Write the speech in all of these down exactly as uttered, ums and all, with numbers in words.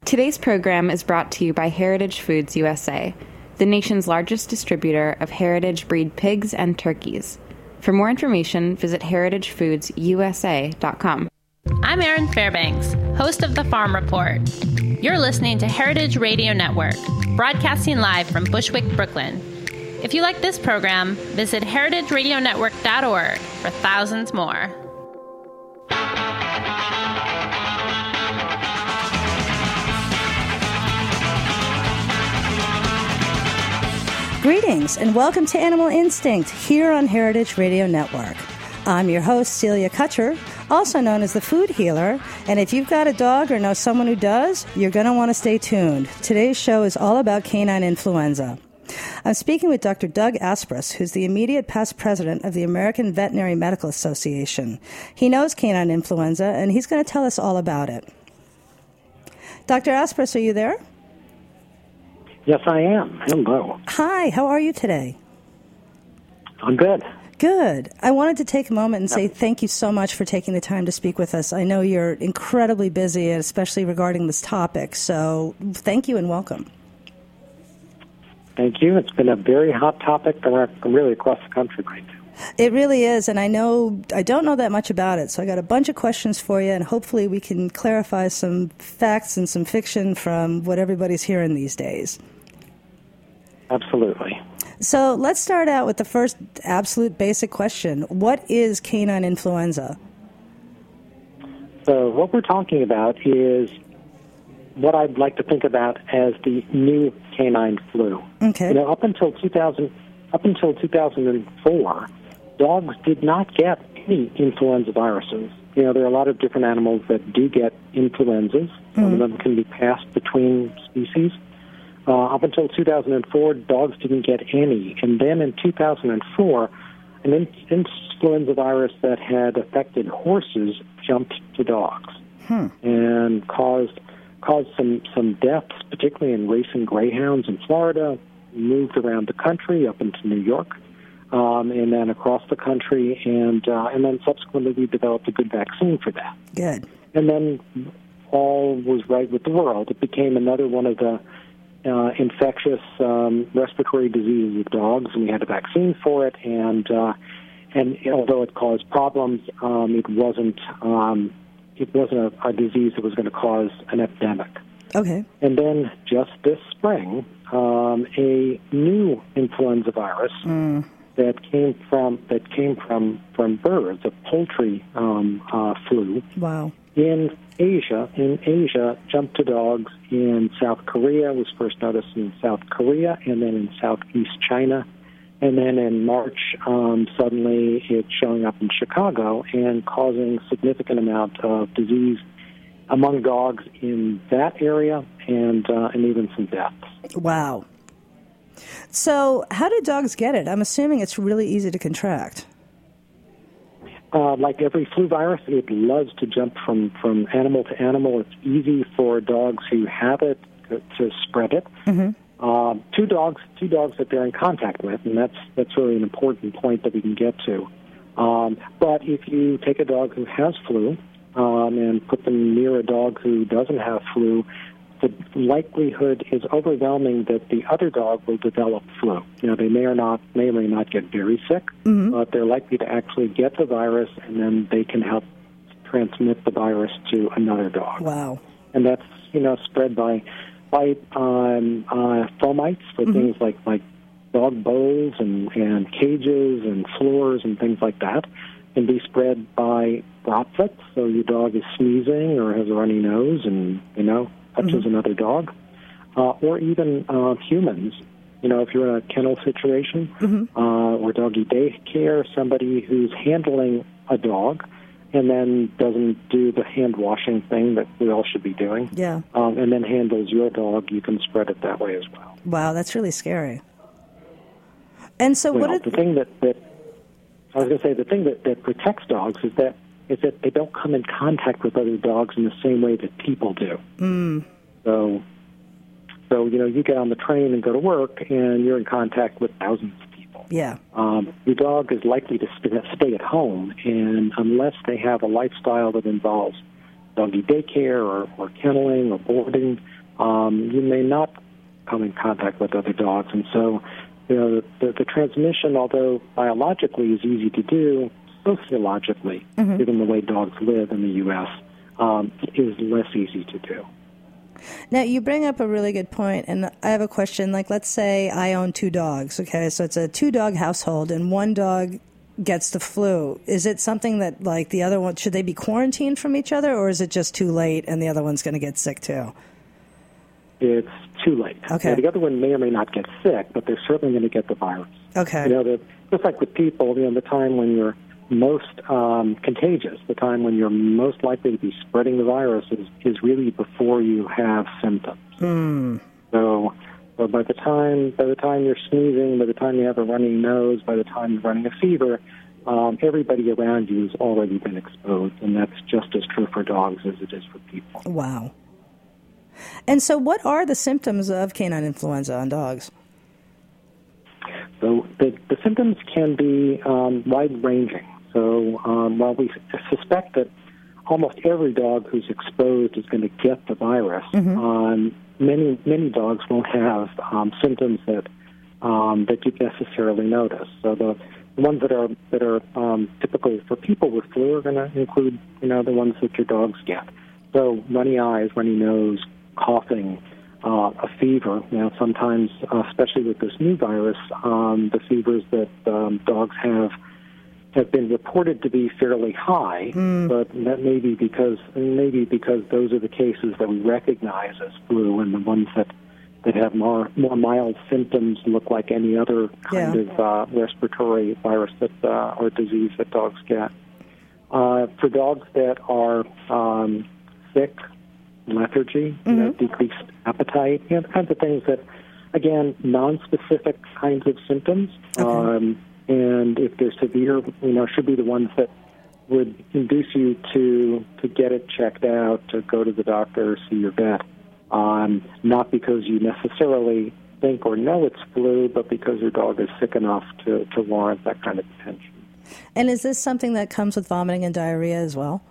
Today's program is brought to you by Heritage Foods U S A, the nation's largest distributor of heritage breed pigs and turkeys. For more information, visit heritage foods u s a dot com. I'm Erin Fairbanks, host of The Farm Report. You're listening to Heritage Radio Network, broadcasting live from Bushwick, Brooklyn. If you like this program, visit heritage radio network dot org for thousands more. Greetings and welcome to Animal Instinct here on Heritage Radio Network. I'm your host, Celia Kutcher, also known as the Food Healer, and if you've got a dog or know someone who does, you're going to want to stay tuned. Today's show is all about canine influenza. I'm speaking with Doctor Doug Asprus, who's the immediate past president of the American Veterinary Medical Association. He knows canine influenza, and he's going to tell us all about it. Doctor Asprus, are you there? Yes, I am. Hello. Hi, how are you today? I'm good. Good. I wanted to take a moment and say thank you so much for taking the time to speak with us. I know you're incredibly busy, especially regarding this topic, so thank you and welcome. Thank you. It's been a very hot topic really across the country right now. It really is, and I know I don't know that much about it, so I got a bunch of questions for you, and hopefully we can clarify some facts and some fiction from what everybody's hearing these days. Absolutely. So let's start out with the first absolute basic question. What is canine influenza? So what we're talking about is what I'd like to think about as the new canine flu. Okay. You know, up until two thousand, up until two thousand four, dogs did not get any influenza viruses. You know, there are a lot of different animals that do get influenzas. Mm-hmm. Some of them can be passed between species. Uh, up until two thousand four, dogs didn't get any. And then in two thousand four, an in- influenza virus that had affected horses jumped to dogs hmm. and caused caused some, some deaths, particularly in racing greyhounds in Florida, moved around the country up into New York, um, and then across the country. And, uh, and then subsequently we developed a good vaccine for that. Good. And then all was right with the world. It became another one of the Uh, infectious um, respiratory diseases of dogs, and we had a vaccine for it. And uh, and although it caused problems, um, it wasn't um, it wasn't a, a disease that was going to cause an epidemic. Okay. And then just this spring, um, a new influenza virus mm. that came from that came from from birds, a poultry um, uh, flu. Wow. In Asia, in Asia, jumped to dogs in South Korea. It was first noticed in South Korea, and then in Southeast China. And then in March, um, suddenly it's showing up in Chicago and causing a significant amount of disease among dogs in that area, and uh, and even some deaths. Wow. So how do dogs get it? I'm assuming it's really easy to contract. Uh, like every flu virus, it loves to jump from, from animal to animal. It's easy for dogs who have it to, to spread it. Mm-hmm. Uh, two dogs, two dogs that they're in contact with, and that's that's really an important point that we can get to. Um, but if you take a dog who has flu um, and put them near a dog who doesn't have flu, the likelihood is overwhelming that the other dog will develop flu. You know, they may or not may or may not get very sick, mm-hmm. but they're likely to actually get the virus, and then they can help transmit the virus to another dog. Wow! And that's you know spread by by um, uh, fomites for mm-hmm. things like like dog bowls and and cages and floors and things like that. Can be spread by droplets. So your dog is sneezing or has a runny nose, and you know. touches mm-hmm. another dog, uh, or even uh, humans. You know, if you're in a kennel situation mm-hmm. uh, or doggy daycare, somebody who's handling a dog and then doesn't do the hand washing thing that we all should be doing, yeah, um, and then handles your dog, you can spread it that way as well. Wow, that's really scary. And so, well, what? Are the thing that, that I was going to say, the thing that, that protects dogs is that is that they don't come in contact with other dogs in the same way that people do. Mm. So, so you know, you get on the train and go to work, and you're in contact with thousands of people. Yeah. Um, your dog is likely to stay at home, and unless they have a lifestyle that involves doggy daycare or, or kenneling or boarding, um, you may not come in contact with other dogs. And so, you know, the, the transmission, although biologically is easy to do, sociologically, mm-hmm. given the way dogs live in the U S, um, is less easy to do. Now, you bring up a really good point, and I have a question. Like, let's say I own two dogs, okay? So it's a two-dog household, and one dog gets the flu. Is it something that, like, the other one, should they be quarantined from each other, or is it just too late and the other one's going to get sick too? It's too late. Okay. Now, the other one may or may not get sick, but they're certainly going to get the virus. Okay. You know, the, just like with people, you know, the time when you're most um, contagious, the time when you're most likely to be spreading the virus is, is really before you have symptoms. Mm. So, so by the time by the time you're sneezing, by the time you have a runny nose, by the time you're running a fever, um, everybody around you has already been exposed, and that's just as true for dogs as it is for people. Wow. And so what are the symptoms of canine influenza on dogs? So the, the symptoms can be um, wide-ranging. So um, while we suspect that almost every dog who's exposed is going to get the virus, mm-hmm. um, many many dogs won't have um, symptoms that um, that you necessarily notice. So the, the ones that are that are um, typical for people with flu are going to include, you know, the ones that your dogs get. So runny eyes, runny nose, coughing, uh, a fever. You know, sometimes, uh, especially with this new virus, um, the fevers that um, dogs have have been reported to be fairly high, mm. but that may be because maybe because those are the cases that we recognize as flu, and the ones that, that have more more mild symptoms look like any other kind yeah. of uh, respiratory virus that uh, or disease that dogs get. Uh, for dogs that are um, sick, lethargy, mm-hmm. you know, decreased appetite, you know, the kinds of things that, again, non-specific kinds of symptoms. Okay. Um, And if they're severe, you know, should be the ones that would induce you to to get it checked out, to go to the doctor or see your vet. Um, not because you necessarily think or know it's flu, but because your dog is sick enough to, to warrant that kind of attention. And is this something that comes with vomiting and diarrhea as well?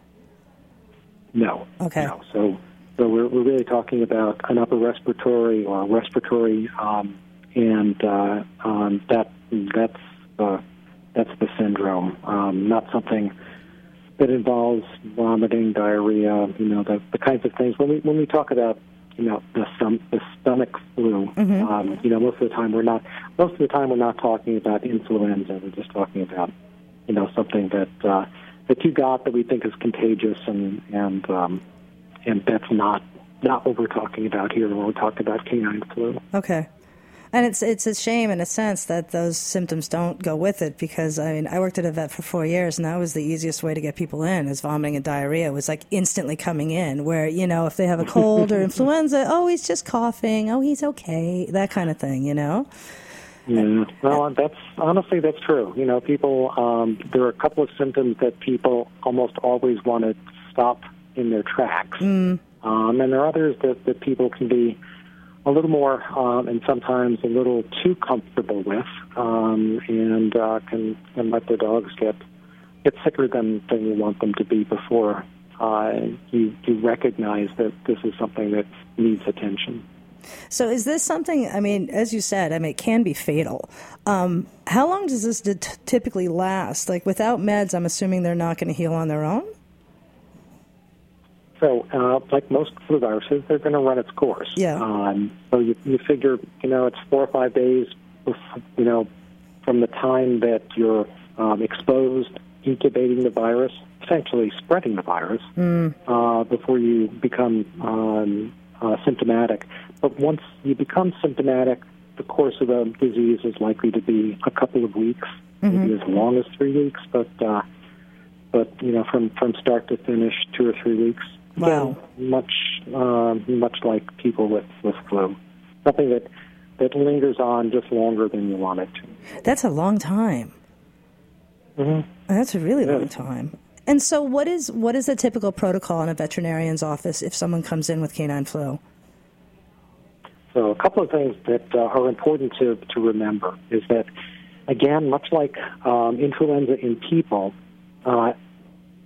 No. Okay. No. So, so we're, we're really talking about an upper respiratory or respiratory, um, and uh, um, that that's Uh, that's the syndrome, um, not something that involves vomiting, diarrhea, you know, the, the kinds of things. When we when we talk about, you know, the, stom- the stomach flu, mm-hmm. um, you know, most of the time we're not most of the time we're not talking about influenza. We're just talking about, you know, something that uh, that you got that we think is contagious, and and um, and that's not not what we're talking about here when we're talking about canine flu. Okay. And it's it's a shame in a sense that those symptoms don't go with it, because, I mean, I worked at a vet for four years, and that was the easiest way to get people in, is vomiting and diarrhea. It was like instantly coming in, where, you know, if they have a cold or influenza, oh, he's just coughing, oh, he's okay, that kind of thing, you know? Yeah, well, that's honestly, that's true. You know, people, um, there are a couple of symptoms that people almost always want to stop in their tracks. Mm. Um, and there are others that, that people can be a little more, um, and sometimes a little too comfortable with, um, and uh, can, can let their dogs get get sicker than, than you want them to be before uh, you, you recognize that this is something that needs attention. So is this something, I mean, as you said, I mean, it can be fatal. Um, how long does this t- typically last? Like, without meds, I'm assuming they're not going to heal on their own? So, uh, like most flu viruses, they're going to run its course. Yeah. Um, so you, you figure, you know, it's four or five days, before, you know, from the time that you're um, exposed, incubating the virus, essentially spreading the virus, mm. uh, before you become um, uh, symptomatic. But once you become symptomatic, the course of the disease is likely to be a couple of weeks, mm-hmm. maybe as long as three weeks. But, uh, but you know, from, from start to finish, two or three weeks. Wow. Again, much uh, much like people with, with flu. Something that, that lingers on just longer than you want it to. That's a long time. Mm-hmm. That's a really yeah. long time. And so what is what is the typical protocol in a veterinarian's office if someone comes in with canine flu? So a couple of things that uh, are important to, to remember is that, again, much like um, influenza in people, uh,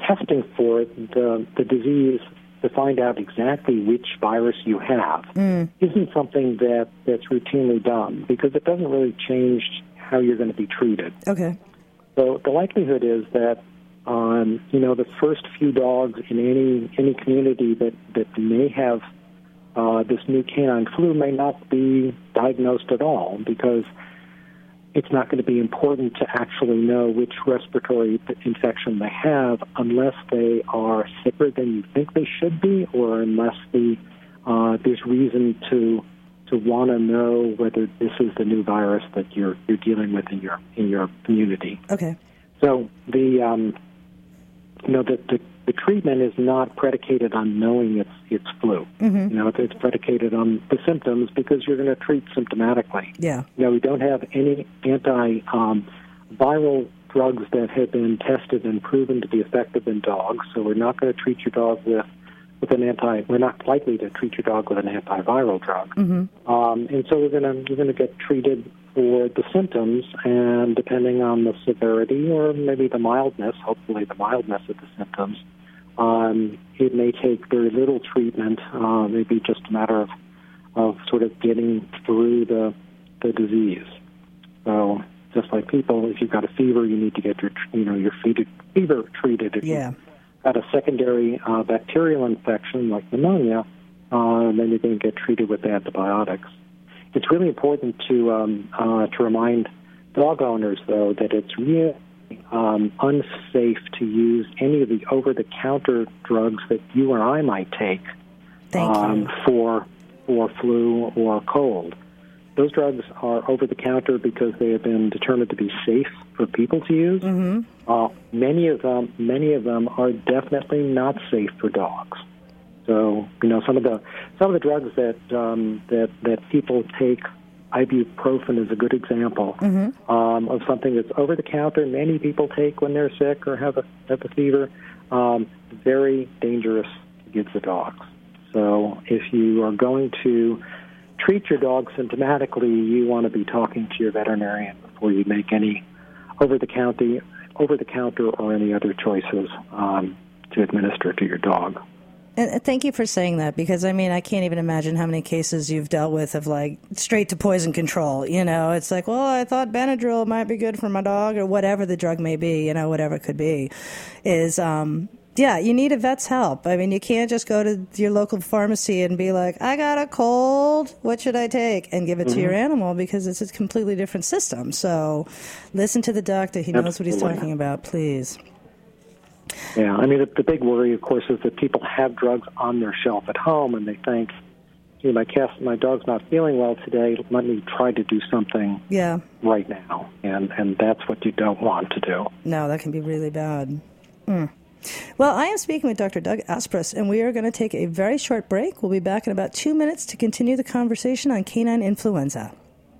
testing for the, the disease to find out exactly which virus you have mm. isn't something that, that's routinely done because it doesn't really change how you're going to be treated. Okay. So the likelihood is that, um, you know, the first few dogs in any any community that, that may have uh, this new canine flu may not be diagnosed at all because it's not going to be important to actually know which respiratory infection they have unless they are sicker than you think they should be or unless the, uh, there's reason to to want to know whether this is the new virus that you're you're dealing with in your in your community. Okay. So the um, you know the, the the treatment is not predicated on knowing it's it's flu. Mm-hmm. You know, it's, it's predicated on the symptoms because you're going to treat symptomatically. Yeah. You know, we don't have any anti um, viral drugs that have been tested and proven to be effective in dogs. So we're not going to treat your dog with with an anti. We're not likely to treat your dog with an antiviral drug. Mm-hmm. Um, and so we're going to we're going to get treated for the symptoms, and depending on the severity or maybe the mildness, hopefully the mildness of the symptoms, um, it may take very little treatment, uh, maybe just a matter of, of sort of getting through the the disease. So just like people, if you've got a fever, you need to get your you know your fever treated. If yeah. you've got a secondary uh, bacterial infection like pneumonia, uh, then you're going to get treated with antibiotics. It's really important to um, uh, to remind dog owners, though, that it's really um, unsafe to use any of the over-the-counter drugs that you or I might take Thank um, you. for for flu or cold. Those drugs are over-the-counter because they have been determined to be safe for people to use. Mm-hmm. Uh, many of them, many of them are definitely not safe for dogs. So, you know, some of the some of the drugs that um, that that people take, ibuprofen is a good example mm-hmm. um, of something that's over the counter. Many people take when they're sick or have a have a fever. Um, very dangerous to give to dogs. So, if you are going to treat your dog symptomatically, you want to be talking to your veterinarian before you make any over the counter over the counter or any other choices um, to administer to your dog. And thank you for saying that because, I mean, I can't even imagine how many cases you've dealt with of, like, straight to poison control. You know, it's like, well, I thought Benadryl might be good for my dog or whatever the drug may be, you know, whatever it could be, is, um, yeah, you need a vet's help. I mean, you can't just go to your local pharmacy and be like, I got a cold, what should I take? And give it mm-hmm. to your animal because it's a completely different system. So listen to the doctor. He knows Absolutely. What he's talking about, please. Yeah, I mean, the, the big worry, of course, is that people have drugs on their shelf at home, and they think, hey, my cat, my dog's not feeling well today. Let me try to do something yeah. right now, and and that's what you don't want to do. No, that can be really bad. Mm. Well, I am speaking with Doctor Doug Asprus, and we are going to take a very short break. We'll be back in about two minutes to continue the conversation on canine influenza.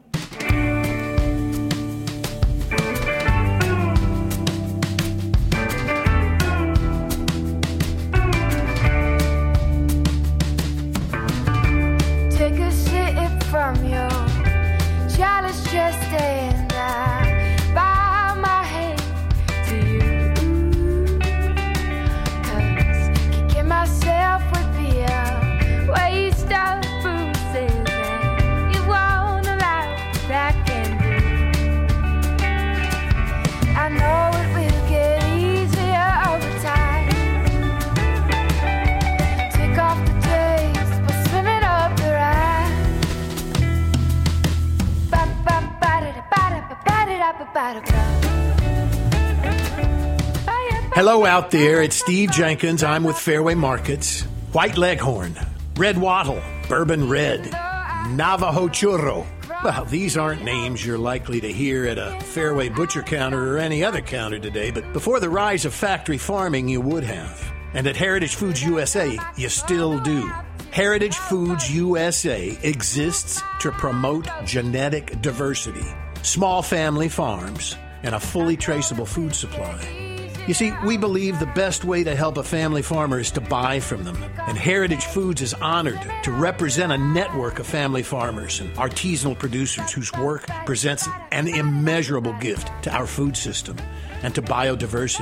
Hello out there, it's Steve Jenkins. I'm with Fairway Markets. White Leghorn, Red Wattle, Bourbon Red, Navajo Churro. Well, these aren't names you're likely to hear at a Fairway butcher counter or any other counter today, but before the rise of factory farming, you would have. And at Heritage Foods U S A, you still do. Heritage Foods U S A exists to promote genetic diversity, small family farms, and a fully traceable food supply. You see, we believe the best way to help a family farmer is to buy from them. And Heritage Foods is honored to represent a network of family farmers and artisanal producers whose work presents an immeasurable gift to our food system and to biodiversity.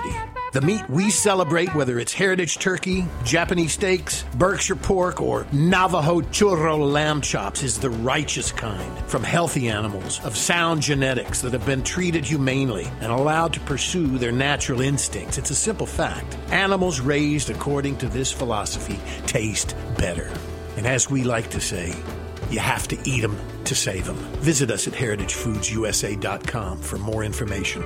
The meat we celebrate, whether it's heritage turkey, Japanese steaks, Berkshire pork, or Navajo churro lamb chops, is the righteous kind from healthy animals of sound genetics that have been treated humanely and allowed to pursue their natural instincts. It's a simple fact. Animals raised according to this philosophy taste better. And as we like to say, you have to eat them to save them. Visit us at heritage foods u s a dot com for more information.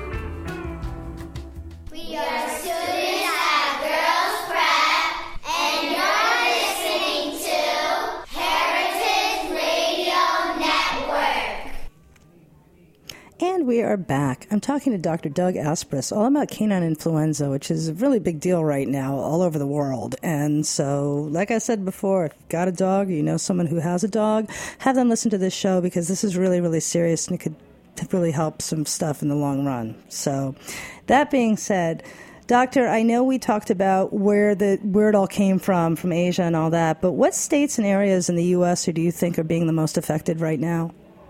We are students at Girls Prep, and you're listening to Heritage Radio Network. And we are back. I'm talking to Doctor Doug Asprus all about canine influenza, which is a really big deal right now all over the world. And so, like I said before, if you've got a dog or you know someone who has a dog, have them listen to this show because this is really, really serious and it could really help some stuff in the long run. So, that being said, Doctor, I know we talked about where the where it all came from, from Asia and all that, but what states and areas in the U S do you think are being the most affected right now?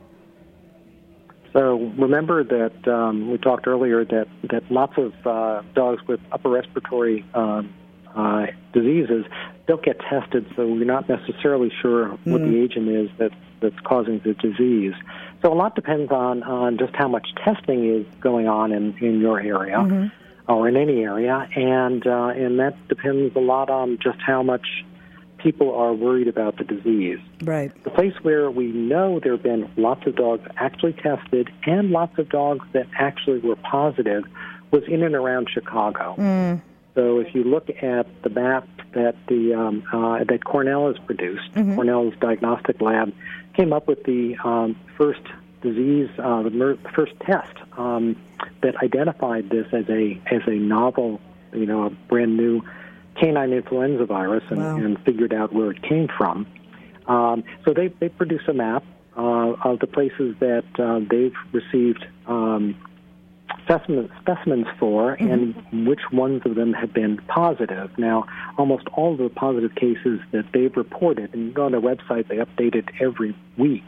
So remember that um, we talked earlier that, that lots of uh, dogs with upper respiratory um, uh, diseases don't get tested, so we're not necessarily sure what mm. the agent is that's, that's causing the disease. So a lot depends on, on just how much testing is going on in, in your area mm-hmm. or in any area, and uh, and that depends a lot on just how much people are worried about the disease. Right. The place where we know there have been lots of dogs actually tested and lots of dogs that actually were positive was in and around Chicago. Mm. So if you look at the map that the um, uh, that Cornell has produced, mm-hmm. Cornell's diagnostic lab came up with the um, first disease, uh, the mer- first test um, that identified this as a as a novel, you know, a brand new canine influenza virus and, wow. and figured out where it came from. Um, so they, they produce a map uh, of the places that uh, they've received um, specimen, specimens for mm-hmm. and which ones of them have been positive. Now, almost all of the positive cases that they've reported, and you go on their website, they update it every week,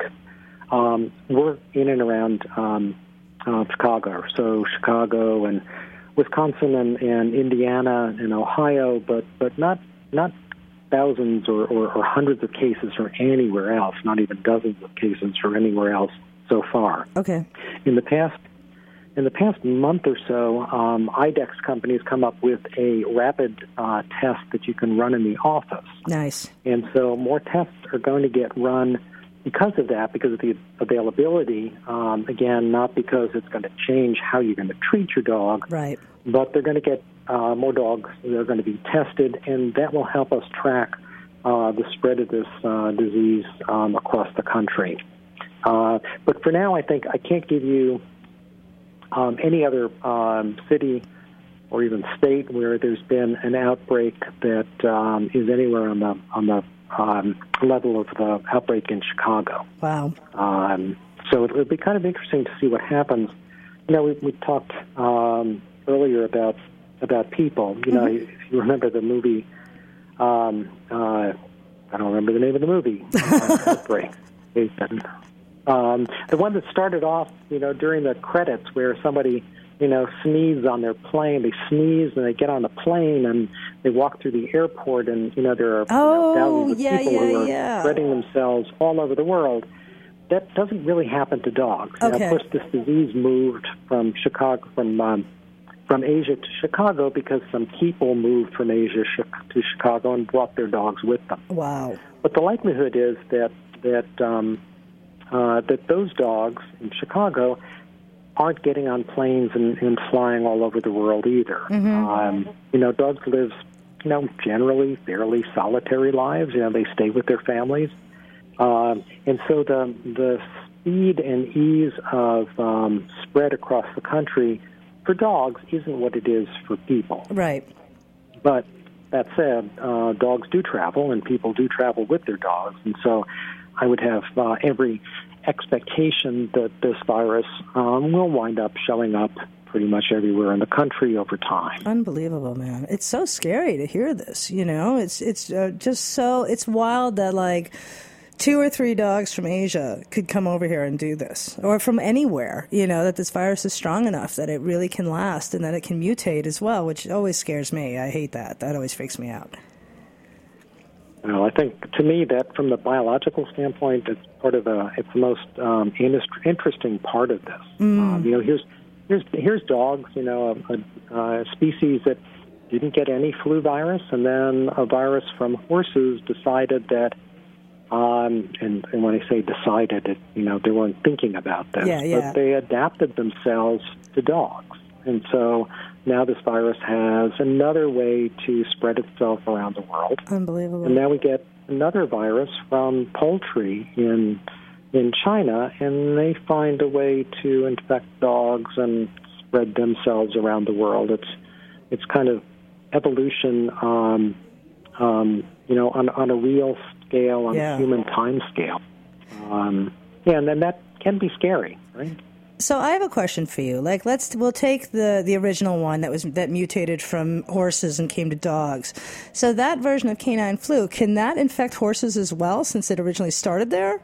um, were in and around um, uh, Chicago. So Chicago and Wisconsin and, and Indiana and Ohio, but, but not not thousands or, or, or hundreds of cases or anywhere else, not even dozens of cases or anywhere else so far. Okay. In the past in the past month or so, um, IDEXX companies come up with a rapid uh, test that you can run in the office. Nice. And so more tests are going to get run because of that, because of the availability, um, again, not because it's going to change how you're going to treat your dog, right? But they're going to get uh, more dogs. They're going to be tested, and that will help us track uh, the spread of this uh, disease um, across the country. Uh, but for now, I think I can't give you um, any other um, city or even state where there's been an outbreak that um, is anywhere on the on the Um, level of the outbreak in Chicago. Wow. Um, so it would be kind of interesting to see what happens. You know, we, we talked um, earlier about about people. You know, mm-hmm. if you remember the movie, um, uh, I don't remember the name of the movie, uh, Outbreak. Um, the one that started off, you know, during the credits where somebody, you know, sneeze on their plane. They sneeze and they get on the plane and they walk through the airport and, you know, there are oh, you know, thousands of yeah, people yeah, who are yeah. spreading themselves all over the world. That doesn't really happen to dogs. Okay. Now, of course, this disease moved from Chicago, from um, from Asia to Chicago because some people moved from Asia to Chicago and brought their dogs with them. Wow. But the likelihood is that that um, uh, that those dogs in Chicago aren't getting on planes and, and flying all over the world either. Mm-hmm. Um, you know, dogs live, you know, generally fairly solitary lives. You know, they stay with their families. Um, and so the the speed and ease of um, spread across the country for dogs isn't what it is for people. Right. But that said, uh, dogs do travel, and people do travel with their dogs. And so I would have uh, every expectation that this virus um, will wind up showing up pretty much everywhere in the country over time. Unbelievable, man. It's so scary to hear this, you know. It's it's uh, just so, it's wild that, like, two or three dogs from Asia could come over here and do this, or from anywhere, you know, that this virus is strong enough that it really can last and that it can mutate as well, which always scares me. I hate that. That always freaks me out. Well, I think, to me, that from the biological standpoint, it's part of the, it's the most um, interesting part of this. Mm. Um, you know, here's, here's, here's dogs, you know, a, a species that didn't get any flu virus, and then a virus from horses decided that, um, and, and when I say decided, it, you know, they weren't thinking about this, yeah, yeah. but they adapted themselves to dogs. And so now this virus has another way to spread itself around the world. Unbelievable. And now we get another virus from poultry in in China, and they find a way to infect dogs and spread themselves around the world. It's it's kind of evolution, um, um, you know, on on a real scale, on yeah. a human time scale. Um, yeah, and then that can be scary, right? So I have a question for you. Like, let's we'll take the, the original one that was that mutated from horses and came to dogs. So that version of canine flu, can that infect horses as well, since it originally started there?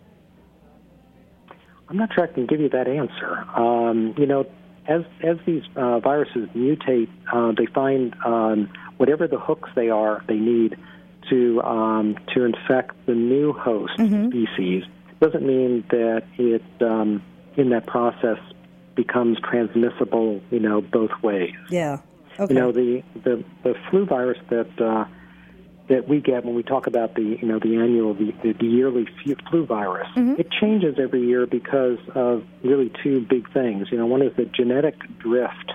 I'm not sure I can give you that answer. Um, you know, as as these uh, viruses mutate, uh, they find um, whatever the hooks they are they need to um, to infect the new host mm-hmm. species. Doesn't mean that it um, in that process becomes transmissible, you know, both ways. Yeah. Okay. You know, the, the, the flu virus that uh, that we get when we talk about the, you know, the annual, the, the yearly flu virus, mm-hmm. it changes every year because of really two big things. You know, one is the genetic drift.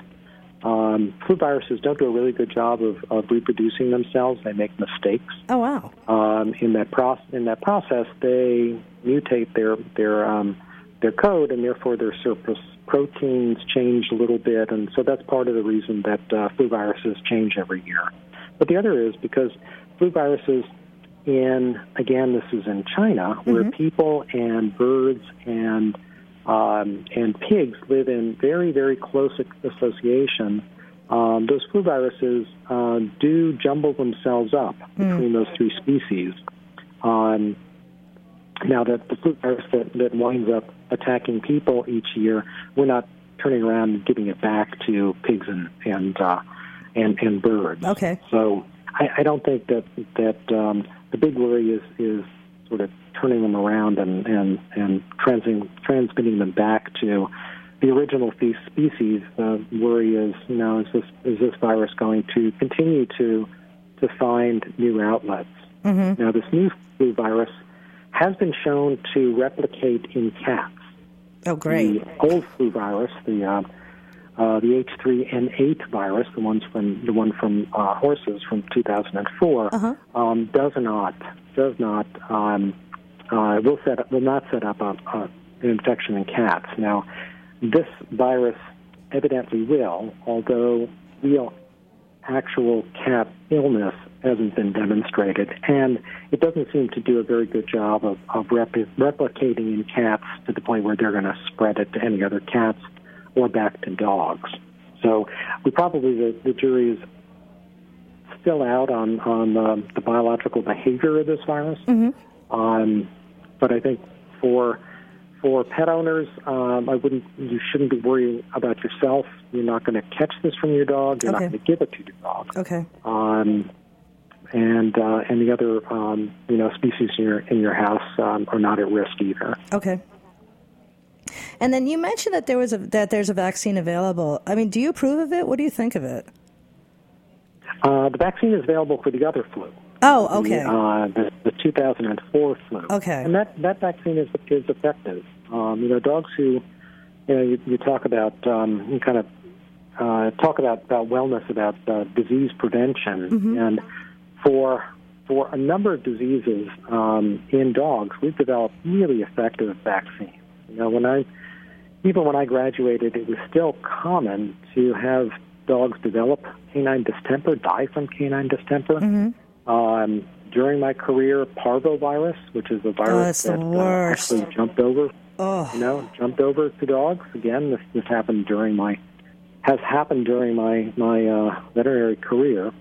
Um, flu viruses don't do a really good job of, of reproducing themselves. They make mistakes. Oh, wow. Um, in that process, in that process, they mutate their their um, their code, and therefore their surface proteins change a little bit, and so that's part of the reason that uh, flu viruses change every year. But the other is because flu viruses in, again, this is in China, mm-hmm. where people and birds and um, and pigs live in very, very close association. Um, those flu viruses uh, do jumble themselves up mm. between those three species. Um, now, that the flu virus that, that winds up attacking people each year, we're not turning around and giving it back to pigs and and uh, and, and birds. Okay. So I, I don't think that that um, the big worry is is sort of turning them around and and and trans- transmitting them back to the original species. The worry is, you know, is this is this virus going to continue to to find new outlets? Mm-hmm. Now, this new flu virus has been shown to replicate in cats. Oh, great! The old flu virus, the uh, uh, the H three N eight virus, the ones from the one from uh, horses from two thousand four, uh-huh. um, does not does not um, uh, will set up, will not set up a, a, an infection in cats. Now, this virus evidently will, although real actual cat illness hasn't been demonstrated, and it doesn't seem to do a very good job of, of rep- replicating in cats to the point where they're going to spread it to any other cats or back to dogs. So we probably, the, the jury is still out on, on um, the biological behavior of this virus. Mm-hmm. Um, but I think for for pet owners, um, I wouldn't. You shouldn't be worrying about yourself. You're not going to catch this from your dog. You're okay. not going to give it to your dog. Okay. Um, and uh, and the other um, you know species in your in your house um, are not at risk either. Okay. And then you mentioned that there was a that there's a vaccine available. I mean, do you approve of it? What do you think of it? Uh, the vaccine is available for the other flu. Oh, okay. The, uh, the, the two thousand four flu. Okay. And that, that vaccine is is effective. Um, you know, dogs who, you know, you, you talk about, um, you kind of uh, talk about, about wellness, about uh, disease prevention, mm-hmm. and for for a number of diseases um, in dogs, we've developed really effective vaccines. You know, when I even when I graduated, it was still common to have dogs develop canine distemper, die from canine distemper. Mm-hmm. Um, during my career, parvovirus, which is a virus oh, that uh, actually jumped over, oh. you know, jumped over to dogs. Again, this this happened during my has happened during my my uh, veterinary career.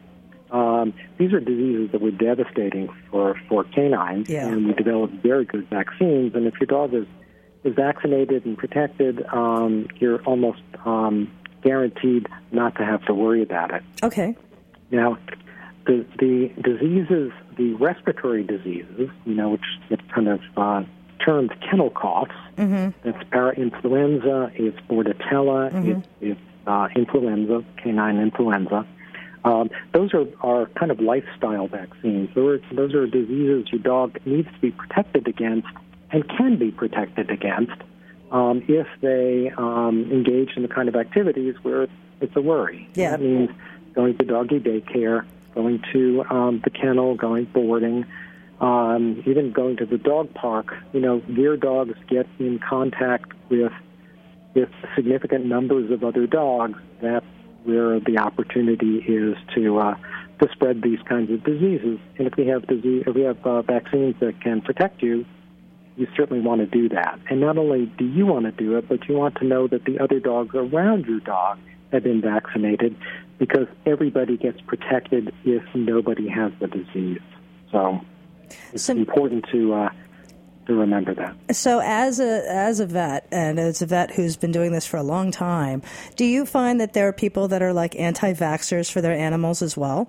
Um, these are diseases that were devastating for, for canines, Yeah. and we developed very good vaccines. And if your dog is, is vaccinated and protected, um, you're almost um, guaranteed not to have to worry about it. Okay. Now, the the diseases, the respiratory diseases, you know, which get kind of uh, termed kennel coughs, Mm-hmm. that's parainfluenza, it's bordetella, Mm-hmm. it's, it's uh, influenza, canine influenza. Um, those are, are kind of lifestyle vaccines. Those are, those are diseases your dog needs to be protected against and can be protected against um, if they um, engage in the kind of activities where it's a worry. Yeah. That means going to doggy daycare, going to um, the kennel, going boarding, um, even going to the dog park. You know, your dogs get in contact with with significant numbers of other dogs. That's where the opportunity is to uh, to spread these kinds of diseases. And if we have disease, if we have uh, vaccines that can protect you, you certainly want to do that. And not only do you want to do it, but you want to know that the other dogs around your dog have been vaccinated, because everybody gets protected if nobody has the disease. So it's So- important to uh, to remember that. So as a as a vet, and as a vet who's been doing this for a long time, do you find that there are people that are like anti-vaxxers for their animals as well?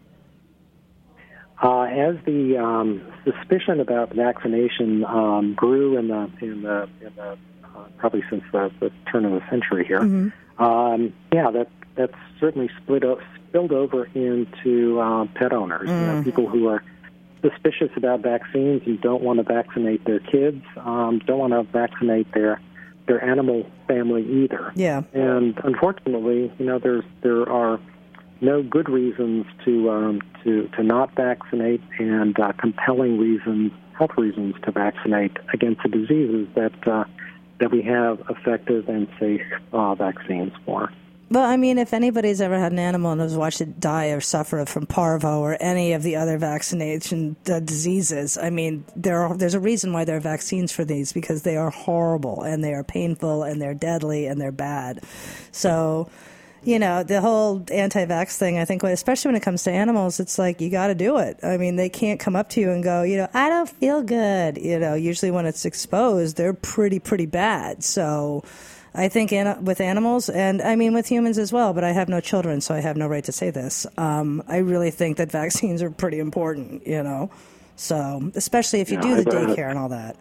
Uh, as the um, suspicion about vaccination um, grew in the in the, in the uh, probably since the, the turn of the century here, Mm-hmm. um, yeah, that that's certainly split o- spilled over into uh, pet owners. You know, people who are suspicious about vaccines and don't want to vaccinate their kids, um, don't want to vaccinate their their animal family either. Yeah. And unfortunately, you know, there's there are no good reasons to um, to to not vaccinate, and uh, compelling reasons, health reasons to vaccinate against the diseases that uh, that we have effective and safe uh, vaccines for. Well, I mean, if anybody's ever had an animal and has watched it die or suffer from parvo or any of the other vaccination uh, diseases, I mean, there are, there's a reason why there are vaccines for these, because they are horrible and they are painful and they're deadly and they're bad. So, you know, the whole anti-vax thing, I think, especially when it comes to animals, it's like, you got to do it. I mean, they can't come up to you and go, you know, I don't feel good. You know, usually when it's exposed, they're pretty, pretty bad. So I think an- with animals, and I mean with humans as well, but I have no children, so I have no right to say this. Um, I really think that vaccines are pretty important, you know. So, especially if you Yeah, do the I- I- daycare and all that.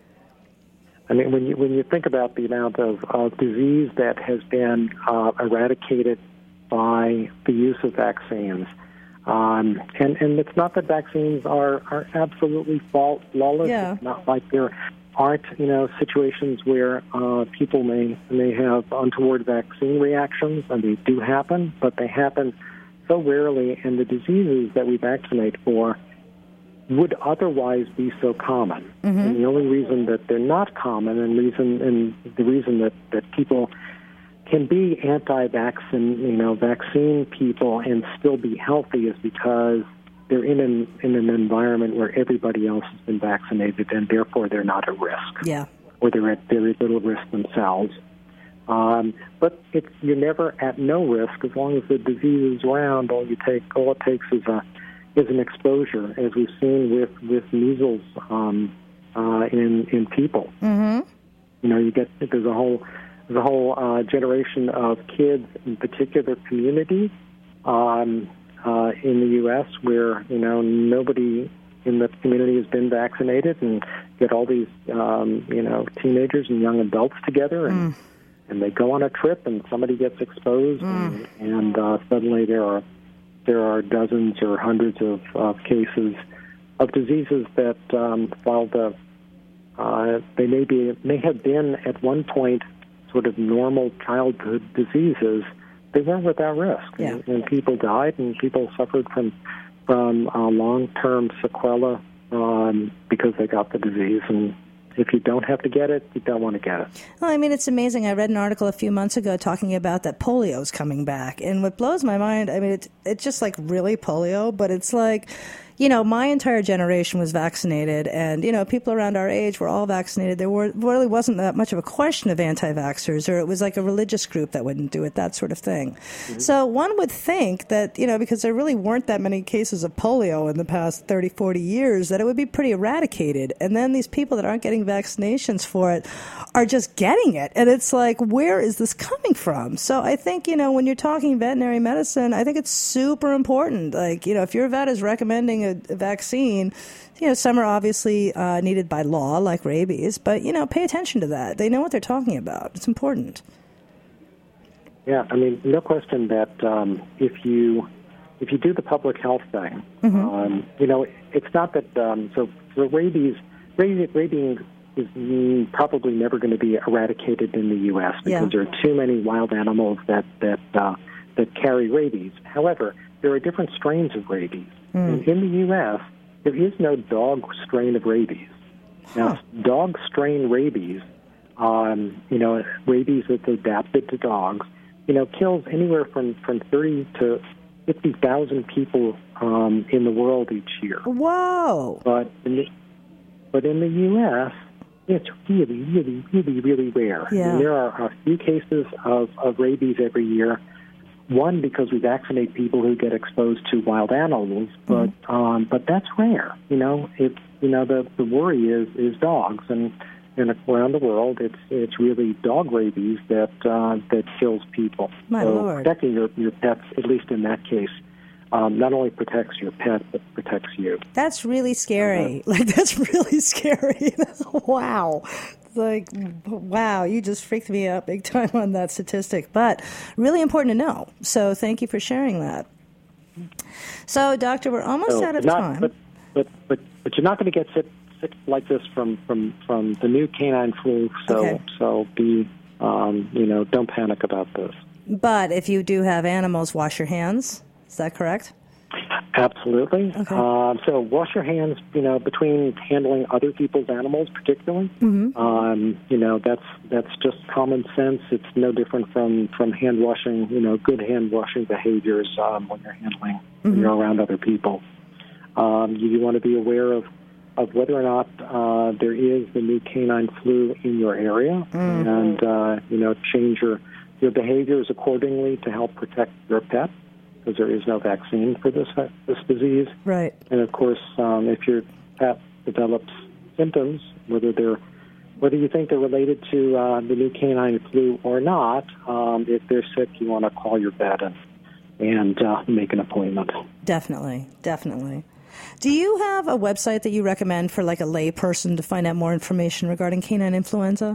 I mean, when you when you think about the amount of uh, disease that has been uh, eradicated by the use of vaccines, um, and and it's not that vaccines are are absolutely fault flawless. Yeah. It's not like there aren't, you know, situations where uh, people may may have untoward vaccine reactions, and they do happen, but they happen so rarely, and the diseases that we vaccinate for would otherwise be so common. Mm-hmm. And the only reason that they're not common, and reason and the reason that, that people can be anti-vaccine, you know, vaccine people and still be healthy, is because they're in an in an environment where everybody else has been vaccinated, and therefore they're not at risk, Yeah. or they're at very little risk themselves. Um, but it's, you're never at no risk as long as the disease is around. All you take, all it takes is a is an exposure, as we've seen with with measles um, uh, in in people. Mm-hmm. You know, you get there's a whole there's a whole uh, generation of kids in particular communities um, uh, in the U S where, you know, nobody in the community has been vaccinated, and get all these um, you know teenagers and young adults together, and mm. and they go on a trip, and somebody gets exposed, mm. and, and uh, suddenly there are there are dozens or hundreds of, of cases of diseases that, um, while the uh, they may be may have been at one point sort of normal childhood diseases, they weren't without risk, yeah. and, and people died, and people suffered from from uh, long-term sequelae um, because they got the disease. And if you don't have to get it, you don't want to get it. Well, I mean, it's amazing. I read an article a few months ago talking about that polio's coming back. And what blows my mind, I mean, it's, it's just like, really polio? But it's like, you know, my entire generation was vaccinated, and, you know, people around our age were all vaccinated. There were, really wasn't that much of a question of anti-vaxxers, or it was like a religious group that wouldn't do it, that sort of thing. Mm-hmm. So one would think that, you know, because there really weren't that many cases of polio in the past thirty, forty years, that it would be pretty eradicated. And then these people that aren't getting vaccinations for it are just getting it. And it's like, where is this coming from? So I think, you know, when you're talking veterinary medicine, I think it's super important. Like, you know, if your vet is recommending a, a vaccine, you know, some are obviously uh, needed by law, like rabies, but, you know, pay attention to that. They know what they're talking about. It's important. Yeah, I mean, no question that um, if you if you do the public health thing, mm-hmm. um, you know, it's not that, um, so for rabies, rabies, rabies is probably never going to be eradicated in the U S because yeah. there are too many wild animals that, that, uh, that carry rabies. However, there are different strains of rabies. Mm. And in the U S, there is no dog strain of rabies. Now, huh. dog strain rabies, um, you know, rabies that's adapted to dogs, you know, kills anywhere from, from thirty to fifty thousand people um, in the world each year. Whoa! But in the, but in the U S, it's really, really, really, really rare. Yeah. And there are a few cases of, of rabies every year. One, because we vaccinate people who get exposed to wild animals, but mm-hmm. um, but that's rare. You know, it's you know the, the worry is is dogs, and and around the world, it's it's really dog rabies that uh, that kills people. My so Lord. Protecting your your pets, at least in that case, um, not only protects your pet but protects you. That's really scary. Uh-huh. Like that's really scary. Wow. Like, wow, you just freaked me out big time on that statistic, but really important to know. So thank you for sharing that. So, Doctor, we're almost so out of not, time. But, but, but, but you're not going to get sick, sick like this from, from, from the new canine flu, so, okay. so be, um, you know, don't panic about this. But if you do have animals, wash your hands. Is that correct? Absolutely. Okay. Uh, so wash your hands, you know, between handling other people's animals particularly. Mm-hmm. Um, you know, that's that's just common sense. It's no different from, from hand washing, you know, good hand washing behaviors um, when you're handling, mm-hmm. when you're around other people. Um, you, you want to be aware of, of whether or not uh, there is the new canine flu in your area, mm-hmm. and, uh, you know, change your, your behaviors accordingly to help protect your pet, because there is no vaccine for this this disease. Right. And of course, um, if your pet develops symptoms, whether they're whether you think they're related to uh, the new canine flu or not, um, if they're sick, you want to call your vet and and uh, make an appointment. Definitely, definitely. Do you have a website that you recommend for like a lay person to find out more information regarding canine influenza?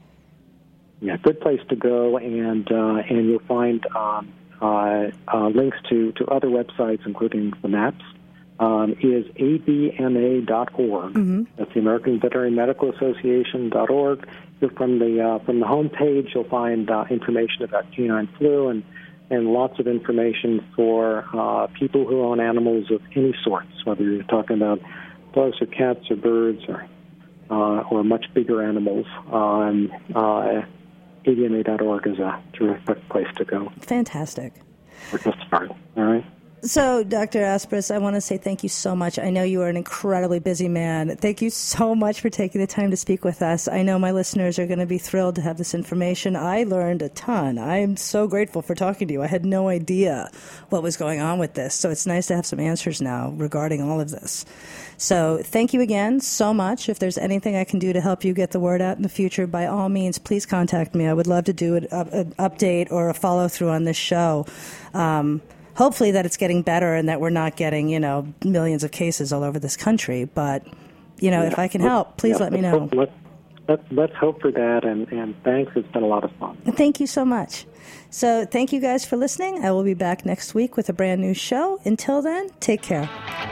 Yeah, good place to go, and uh, and you'll find. Um, Uh, uh, links to, to other websites, including the maps, um, is A B M A dot org. Mm-hmm. That's the American Veterinary Medical Association dot org. From the uh, from the home page, you'll find uh, information about canine flu and, and lots of information for uh, people who own animals of any sorts, whether you're talking about dogs or cats or birds or uh, or much bigger animals. Um, uh, A B M A dot org is a terrific place to go. Fantastic. Or just start, all right? So, Doctor Asprus, I want to say thank you so much. I know you are an incredibly busy man. Thank you so much for taking the time to speak with us. I know my listeners are going to be thrilled to have this information. I learned a ton. I'm so grateful for talking to you. I had no idea what was going on with this, so it's nice to have some answers now regarding all of this. So thank you again so much. If there's anything I can do to help you get the word out in the future, by all means, please contact me. I would love to do an, an update or a follow-through on this show. Um, hopefully that it's getting better and that we're not getting, you know, millions of cases all over this country. But, you know, yeah. if I can help, please yeah, let me know. Let, let, let's hope for that, and, and thanks. It's been a lot of fun. Thank you so much. So thank you guys for listening. I will be back next week with a brand new show. Until then, take care.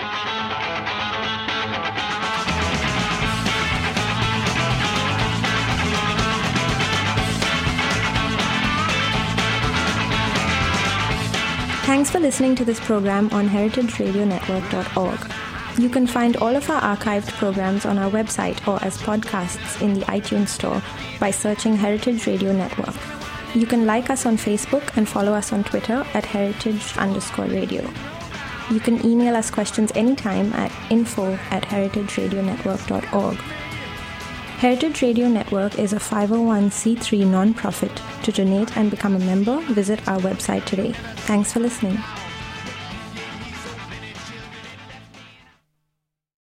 Thanks for listening to this program on heritage radio network dot org. You can find all of our archived programs on our website or as podcasts in the iTunes Store by searching Heritage Radio Network. You can like us on Facebook and follow us on Twitter at heritage underscore radio. You can email us questions anytime at info at heritage radio network dot org. Heritage Radio Network is a five oh one c three nonprofit. To donate and become a member, visit our website today. Thanks for listening.